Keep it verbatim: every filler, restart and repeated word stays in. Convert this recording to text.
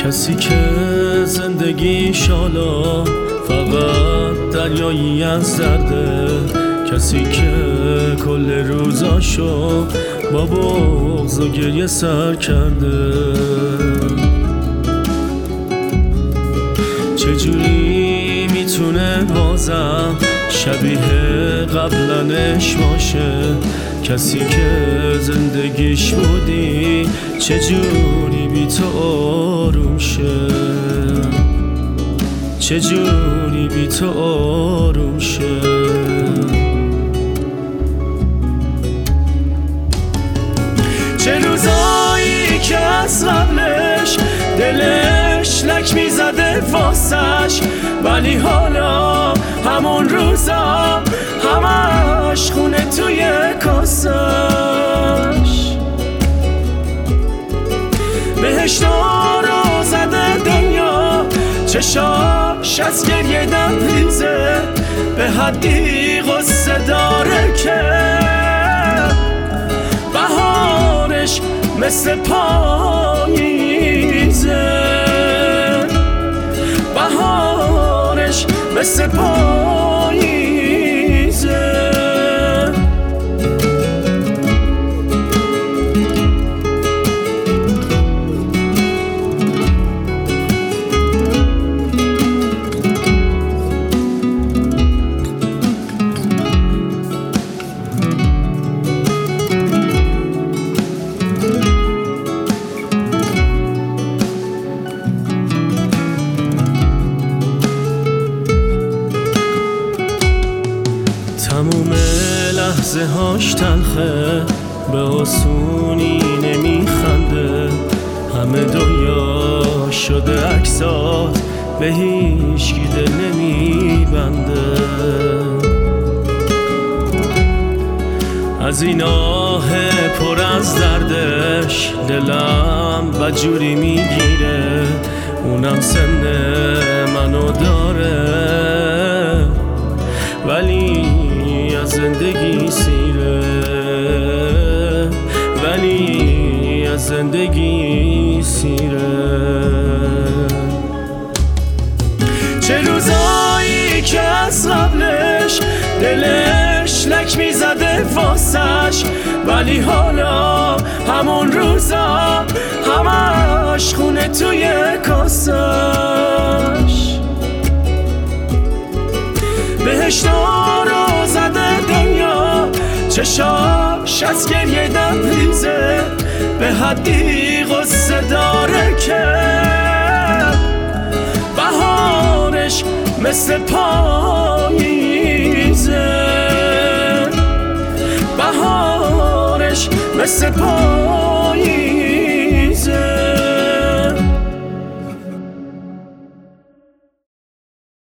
کسی که زندگیش حالا فقط دریایی از درده، کسی که کل روزاشو با بغض و گریه سر کرده. چجوری میتونه بازم شبیه قبلنش باشه؟ کسی که زندگیش بودی چجوری بی تو آروم شه؟ چجوری بی تو آروم شه؟ چه روزایی که از قبلش دلش لک میزده واسش، ولی حالا همون روزا همش خونه توی کاسش. بهش دارو زده دنیا، چشاش از گریه دم ریزه، به حدی غصه داره که بهارش مثل پاییزه، بهارش مثل پاییزه. تموم لحظه هاش تلخه، به آسونی نمیخنده، همه دنیا شده عکسات، به هیچ کی دل نمیبنده. از این آه پر از دردش دلم بدجوری میگیره، اونم سن منو داره ولی از زندگی سیره، ولی از زندگی سیره. چه روزایی که از قبلش دلش لک میزده واسش، ولی حالا همون روزا همش خونه توی کاسش. بهش دارو زده دنیا، چشاش از گریه دم ریزه، به حدی غصه داره که بهارش مثل پا